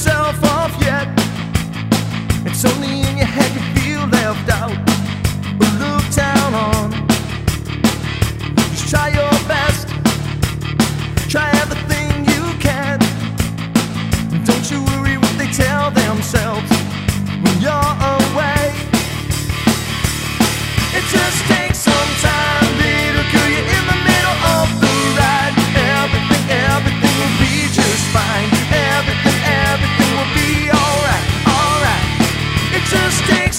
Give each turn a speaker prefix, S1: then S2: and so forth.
S1: yourself off yet. It's only in your head you feel left out or looked down on. Just try your best, try everything you can. Don't you worry what they tell themselves when you're away. It just takes some time, little girl, you're in the middle of the ride. Everything will be just fine. Everything will be alright, alright. It just takes